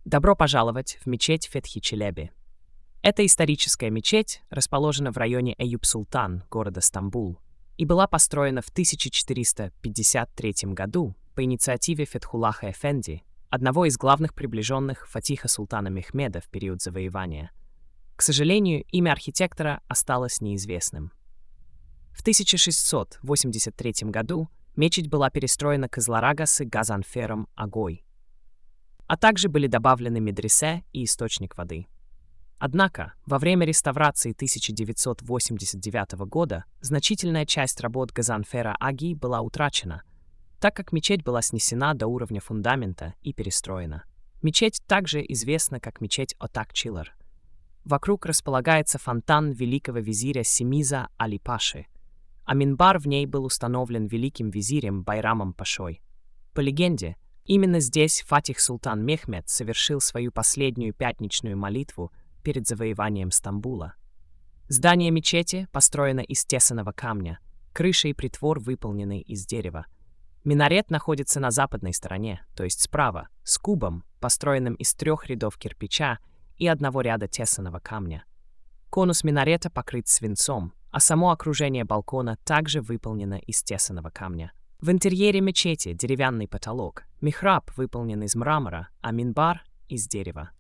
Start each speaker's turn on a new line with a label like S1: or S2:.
S1: Добро пожаловать в мечеть Фетхи-Челеби. Эта историческая мечеть расположена в районе Эюп-Султан, города Стамбул, и была построена в 1453 году по инициативе Фетхуллаха Эфенди, одного из главных приближенных Фатиха Султана Мехмеда в период завоевания. К сожалению, имя архитектора осталось неизвестным. В 1683 году мечеть была перестроена Кызыларагасы Газанфером Агой, а также были добавлены медресе и источник воды. Однако, во время реставрации 1989 года значительная часть работ Газанфера Аги была утрачена, так как мечеть была снесена до уровня фундамента и перестроена. Мечеть также известна как мечеть Отак-Чилар. Вокруг располагается фонтан великого визиря Семиза Али-Паши, а минбар в ней был установлен великим визирем Байрамом Пашой. По легенде, именно здесь Фатих Султан Мехмед совершил свою последнюю пятничную молитву перед завоеванием Стамбула. Здание мечети построено из тесаного камня, крыша и притвор выполнены из дерева. Минарет находится на западной стороне, то есть справа, с кубом, построенным из 3 рядов кирпича и 1 ряда тесаного камня. Конус минарета покрыт свинцом, а само окружение балкона также выполнено из тесаного камня. В интерьере мечети деревянный потолок, михраб выполнен из мрамора, а минбар — из дерева.